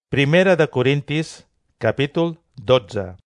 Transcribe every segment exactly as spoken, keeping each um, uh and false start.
Primera de Corintis, capítol dotze.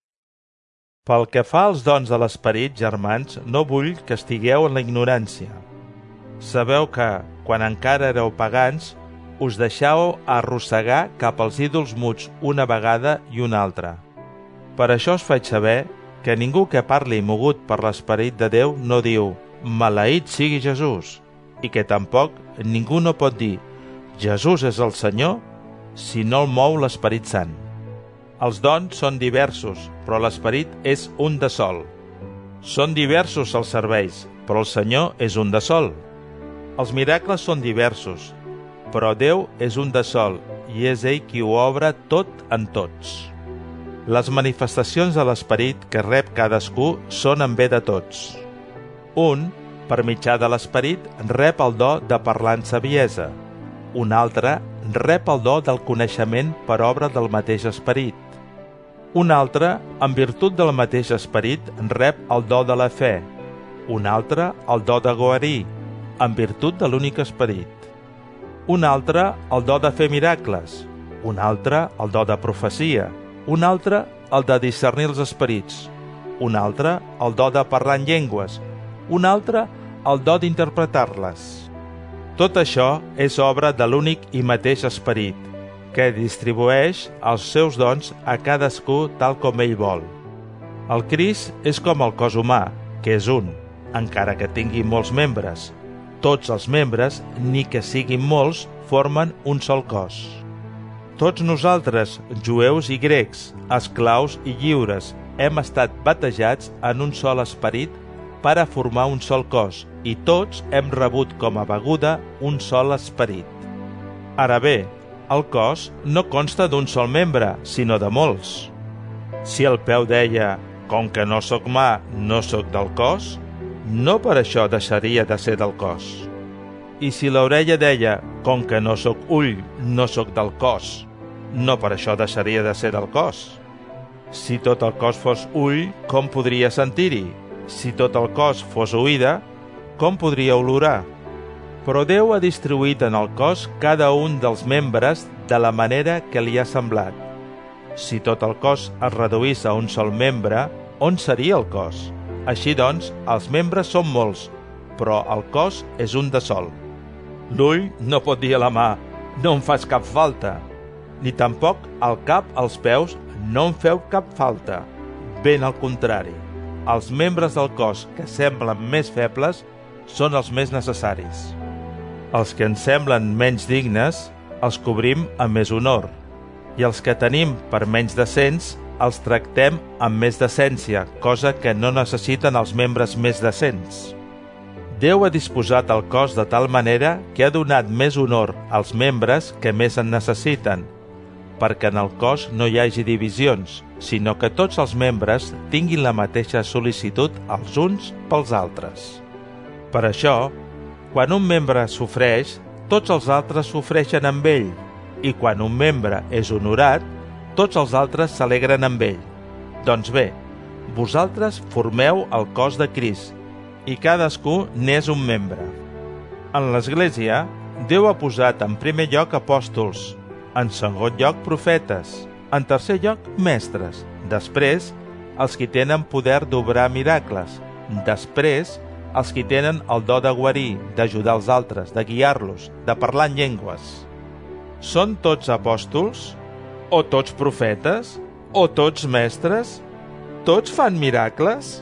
Pel que fa als dons de l'esperit, germans, no vull que estigueu en la ignorància. Sabeu que, quan encara éreu pagans, us deixàveu arrossegar cap als ídols muts una vegada i una altra. Per això us faig saber que ningú que parli mogut per l'esperit de Déu no diu «Maleït sigui Jesús» i que tampoc ningú no pot dir «Jesús és el Senyor» si no el mou l'Esperit Sant. Els dons són diversos, però l'Esperit és un de sol. Són diversos els serveis, però el Senyor és un de sol. Els miracles són diversos, però Déu és un de sol, i és ell qui ho obre tot en tots. Les manifestacions de l'Esperit que rep cadascú són en bé de tots. Un, per mitjà de l'Esperit, rep el do de parlar en saviesa. Un altre rep el do del coneixement per obra del mateix Esperit. Un altre, en virtut del mateix Esperit, rep el do de la fe. Un altre, el do de guarir, en virtut de l'únic Esperit. Un altre, el do de fer miracles. Un altre, el do de profecia. Un altre, el de discernir els esperits. Un altre, el do de parlar en llengües. Un altre, el do d'interpretar-les. Tot això és obra de l'únic i mateix Esperit, que distribueix els seus dons a cadascú tal com ell vol. El Crist és com el cos humà, que és un, encara que tingui molts membres. Tots els membres, ni que siguin molts, formen un sol cos. Tots nosaltres, jueus i grecs, esclaus i lliures, hem estat batejats en un sol esperit per a formar un sol cos, i tots hem rebut com a beguda un sol esperit. Ara bé, el cos no consta d'un sol membre, sinó de molts. Si el peu deia, com que no sóc mà, no sóc del cos, no per això deixaria de ser del cos. I si l'orella deia, com que no sóc ull, no sóc del cos, no per això deixaria de ser del cos. Si tot el cos fos ull, com podria sentir-hi? Si tot el cos fos oïda, com podria olorar? Però Déu ha distribuït en el cos cada un dels membres de la manera que li ha semblat. Si tot el cos es reduís a un sol membre, on seria el cos? Així doncs, els membres són molts, però el cos és un de sol. L'ull no pot dir a la mà, no em fas cap falta, ni tampoc al cap als peus, no em feu cap falta. Ben al contrari, els membres del cos que semblen més febles són els més necessaris. Els que ens semblen menys dignes els cobrim amb més honor, i els que tenim per menys decents els tractem amb més decència, cosa que no necessiten els membres més decents. Déu ha disposat el cos de tal manera que ha donat més honor als membres que més en necessiten, perquè en el cos no hi hagi divisions, sinó que tots els membres tinguin la mateixa sol·licitud els uns pels altres. Per això, quan un membre sofreix, tots els altres sofreixen amb ell, i quan un membre és honorat, tots els altres s'alegren amb ell. Doncs bé, vosaltres formeu el cos de Crist, i cadascú n'és un membre. En l'Església, Déu ha posat en primer lloc apòstols, en segon lloc profetes, en tercer lloc mestres, després els qui tenen poder d'obrar miracles, després els qui tenen el do de guarir, d'ajudar els altres, de guiar-los, de parlar en llengües. Són tots apòstols? O tots profetes? O tots mestres? Tots fan miracles?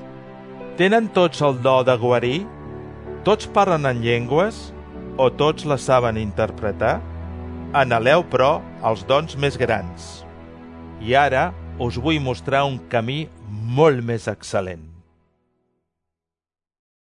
Tenen tots el do de guarir? Tots parlen en llengües? O tots les saben interpretar? Anheleu, però, els dons més grans. I ara us vull mostrar un camí molt més excel·lent.